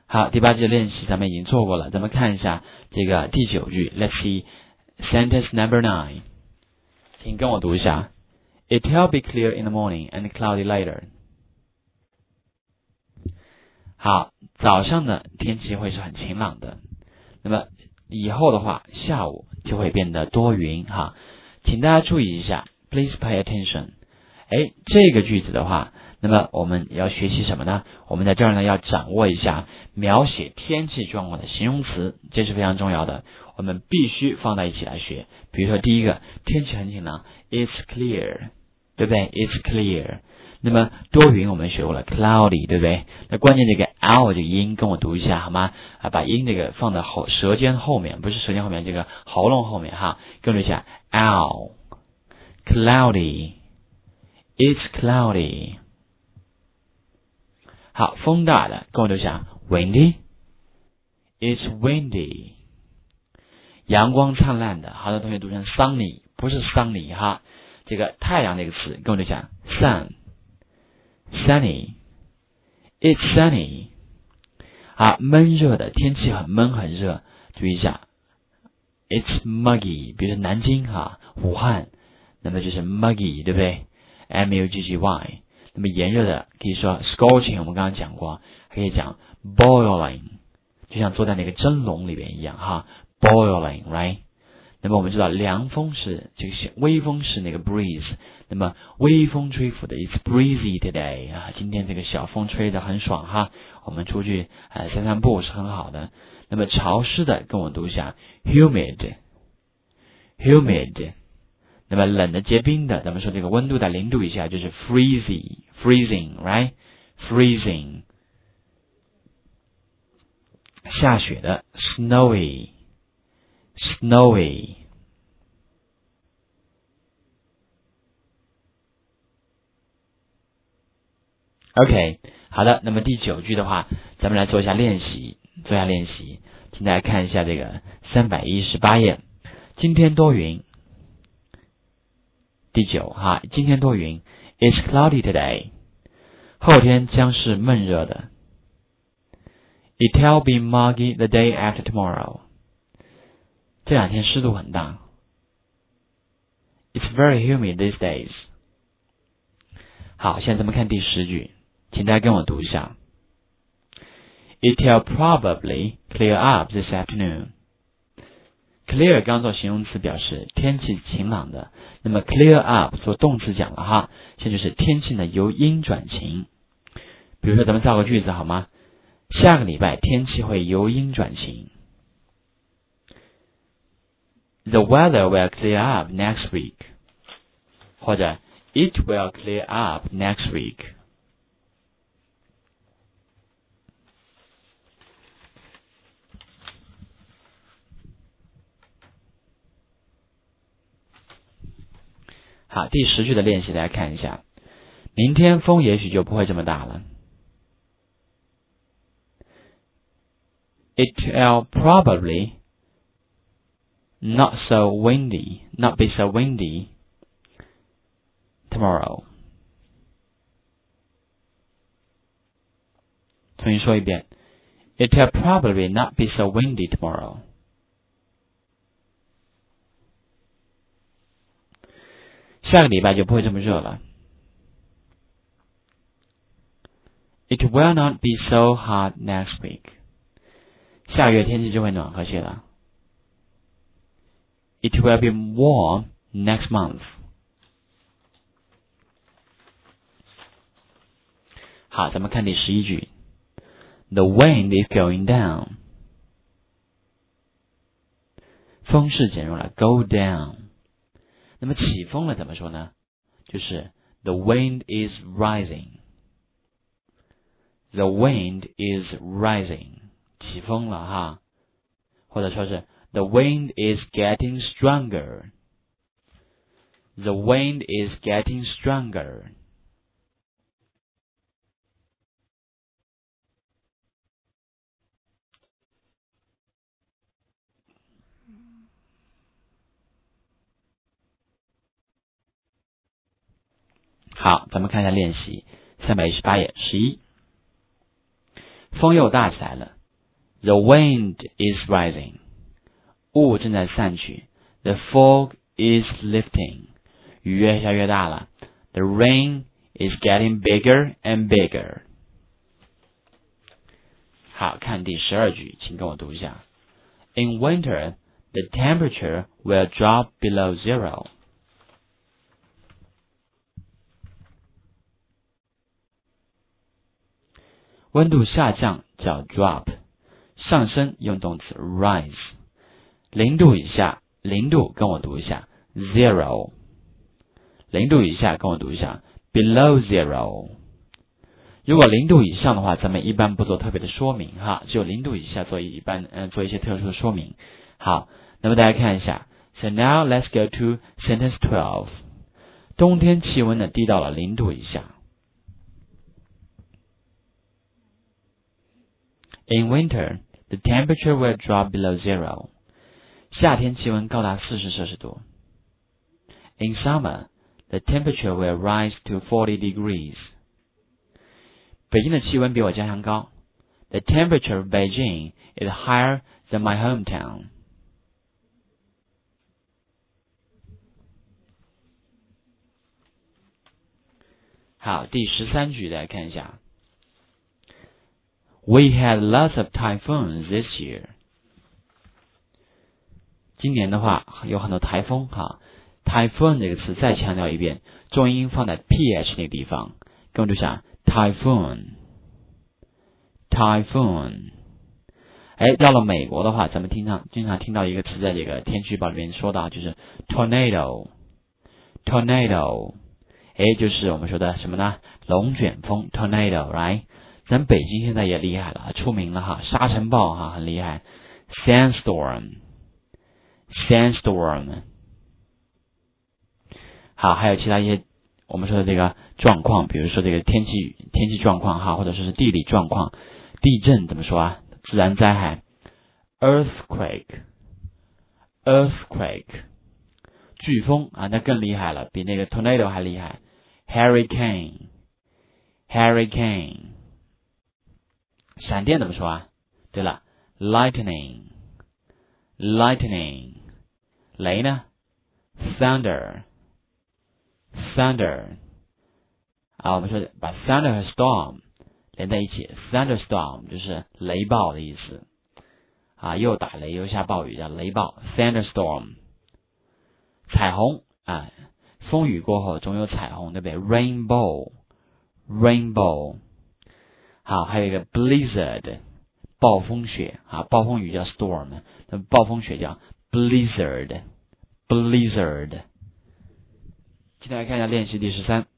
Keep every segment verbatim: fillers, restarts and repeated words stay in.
好，第八句的练习咱们已经做过了，咱们看一下这个第九句 Let's see sentence number nine， 请跟我读一下 It will be clear in the morning and cloudy later。 好，早上的天气会是很晴朗的，那么以后的话下午就会变得多云哈，请大家注意一下 Please pay attention。 诶，这个句子的话，那么我们要学习什么呢？我们在这儿呢要掌握一下描写天气状况的形容词，这是非常重要的，我们必须放在一起来学。比如说第一个，天气很晴朗 It's clear， 对不对？ It's clear。 那么多云我们学过了 cloudy， 对不对？那关键这个 l 这个音跟我读一下好吗？啊，把音这个放在后舌尖后面，不是舌尖后面，这个喉咙后面哈，跟我读一下 l cloudy It's cloudy。 好，风大的跟我读一下 windy It's windy。 阳光灿烂的，好多同学读成 sunny， 不是 sunny 哈，这个太阳这个词跟我读一下 sun sunny It's sunny。 啊，闷热的，天气很闷很热，注意一下 It's muggy， 比如说南京哈，武汉，那么就是 muggy， 对不对？ M U G G Y。 那么炎热的可以说 scorching， 我们刚刚讲过，还可以讲 boiling， 就像坐在那个蒸笼里边一样哈， boiling right。 那么我们知道凉风是这个微风是那个 breeze， 那么微风吹拂的 It's breezy today 啊，今天这个小风吹得很爽哈，我们出去呃散散步是很好的。那么潮湿的跟我读一下 humid humid。 那么冷的结冰的，咱们说这个温度在零度以下就是 freezing freezing right freezing。 下雪的 snowy snowy。 OK， 好的，那么第九句的话咱们来做一下练习，做一下练习，请大家看一下这个三百一十八页，今天多云。第九哈，今天多云 It's cloudy today。 后天将是闷热的 It will be muggy the day after tomorrow。 这两天湿度很大 It's very humid these days。 好，现在咱们看第十句，请大家跟我读一下 It will probably clear up this afternoon。 clear 刚做形容词表示天气晴朗的，那么 clear up 做动词讲了哈，现在就是天气呢由阴转晴。比如说咱们造个句子好吗？下个礼拜天气会由阴转晴。 The weather will clear up next week， 或者 It will clear up next week。好，第十句的练习大家看一下，明天风也许就不会这么大了。 It will probably not so windy, not be so windy tomorrow。 重新说一遍 It will probably not be so windy tomorrow。下个礼拜就不会这么热了。 It will not be so hot next week。 下个月天气就会暖和些了。 It will be warm next month。 好，咱们看第十一句 The wind is going down。 风势减弱了 go down。那么起风了怎么说呢？就是 The wind is rising。 The wind is rising， 起风了哈，或者说是 The wind is getting stronger。 The wind is getting stronger。 好，咱们看一下练习三百一十八页十一。风又大起来了 The wind is rising. 雾正在散去。The fog is lifting. 雨越下越大了。The rain is getting bigger and bigger. 好，看第十二句，请跟我读一下。In winter, the temperature will drop below zero. 温度下降叫 drop， 上升用动词 rise。零度以下，零度跟我读一下 zero。零度以下跟我读一下 below zero。如果零度以上的话，咱们一般不做特别的说明哈，只有零度以下做一般嗯、呃、做一些特殊的说明。好，那么大家看一下 ，So now let's go to sentence twelve。冬天气温呢低到了零度以下。In winter, the temperature will drop below zero. 夏天气温高达四十摄氏度。In summer, the temperature will rise to forty degrees. 北京的气温比我家乡高。The temperature of Beijing is higher than my hometown. 好，第十三句大家看一下。We had lots of typhoons this year. 今年的话有很多台风哈。Typhoon 这个词再强调一遍，重音放在 ph 那个地方，跟我读一下 typhoon typhoon。哎，到了美国的话，咱们经常经常听到一个词，在这个天气预报里面说到，就是 tornado tornado。哎，就是我们说的什么呢？龙卷风 tornado right。咱北京现在也厉害了，出名了哈，沙尘暴哈，很厉害。Sandstorm sandstorm。好，还有其他一些我们说的这个状况，比如说这个天气天气状况哈，或者说是地理状况。地震怎么说啊？自然灾害 earthquake earthquake。飓风啊，那更厉害了，比那个 tornado 还厉害 hurricane hurricane。闪电怎么说啊？对了 lightning lightning。雷呢 thunder thunder。啊，我们说把 thunder 和 storm 连在一起 thunderstorm 就是雷暴的意思啊，又打雷又下暴雨叫雷暴 thunderstorm。彩虹啊，风雨过后总有彩虹，对不对 rainbow rainbow。好，还有一个 blizzard 暴风雪啊，暴风雨叫 storm， 那暴风雪叫 blizzard blizzard。今天来看一下练习第十三。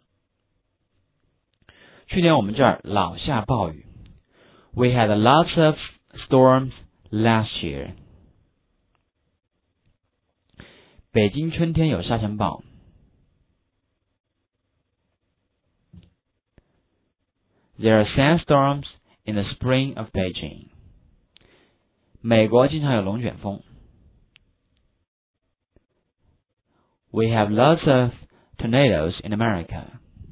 去年我们这儿老下暴雨。We had lots of storms last year. 北京春天有沙尘暴。There are sandstorms in the spring of Beijing. 美国经常有龙卷风。We have lots of tornadoes in America.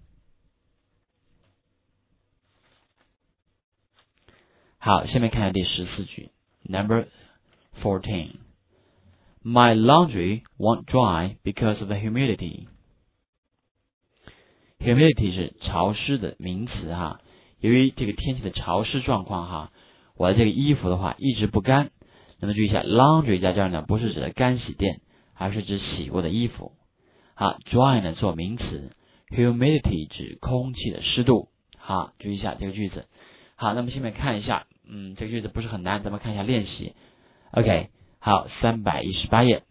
好，下面看下第十四句 ，Number fourteen. My laundry won't dry because of the humidity. Humidity 是潮湿的名词哈，由于这个天气的潮湿状况哈，我的这个衣服的话一直不干。那么注意一下 ，laundry 在这儿呢不是指的干洗店，而是指洗过的衣服。好 ，dry 呢做名词 ，humidity 指空气的湿度。好，注意一下这个句子。好，那么下面看一下，嗯，这个句子不是很难，咱们看一下练习。OK， 好，三百一十八页。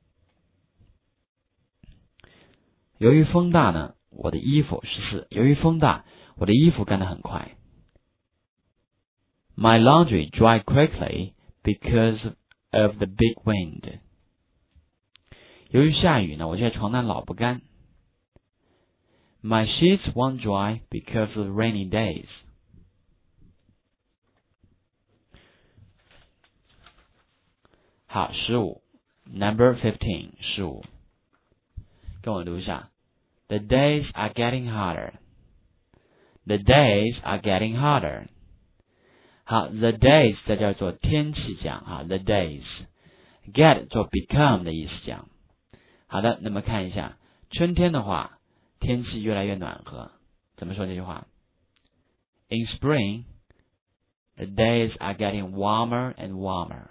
由于风大呢，我的衣服十四。由于风大，我的衣服干得很快。My laundry dried quickly because of the big wind. 由于下雨呢，我这床单老不干。My sheets won't dry because of rainy days. 好，十五 ，Number fifteen， 十五，跟我读一下。The days are getting hotter. The days are getting hotter. 好 ，the days 在这儿做天气讲啊 ，the days。get 做 become 的意思讲。好的，那么看一下春天的话，天气越来越暖和。怎么说这句话 ？In spring, the days are getting warmer and warmer.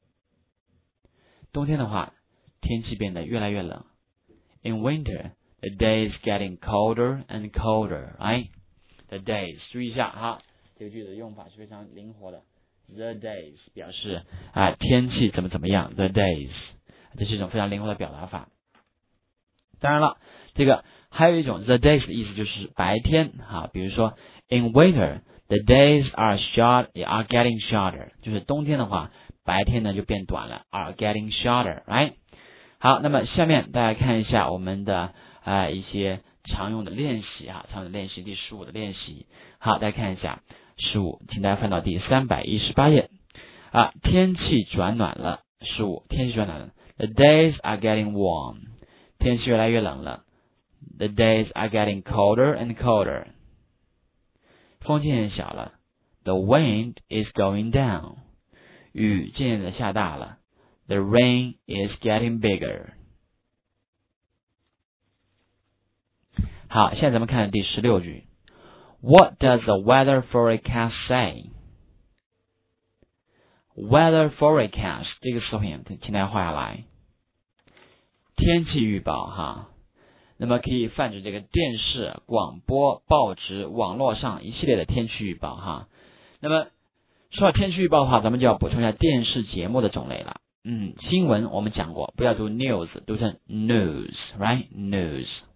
冬天的话，天气变得越来越冷。In winter, the days getting colder and colder. Right? The days， 注意一下哈，这个句子的用法是非常灵活的。The days 表示啊天气怎么怎么样 ，the days， 这是一种非常灵活的表达法。当然了，这个还有一种 the days 的意思就是白天哈，比如说 in winter the days are short are getting shorter， 就是冬天的话，白天呢就变短了 ，are getting shorter，right？ 好，那么下面大家看一下我们的呃一些常用的练习啊，常用的练习第十五的练习。好，大家看一下十五，请大家翻到第三百一十八页啊，天气转暖了，十五，天气转暖了 ，the days are getting warm。天气越来越冷了 ，the days are getting colder and colder。风渐渐小了 ，the wind is going down。雨渐渐的下大了 ，the rain is getting bigger。好，现在咱们看第十六句 ，What does the weather forecast say？ Weather forecast 这个词汇，请大家画下来。天气预报哈，那么可以泛指这个电视、广播、报纸、网络上一系列的天气预报哈。那么说到天气预报的话，咱们就要补充一下电视节目的种类了。嗯，新闻我们讲过，不要读 news， 读成 news，right？news。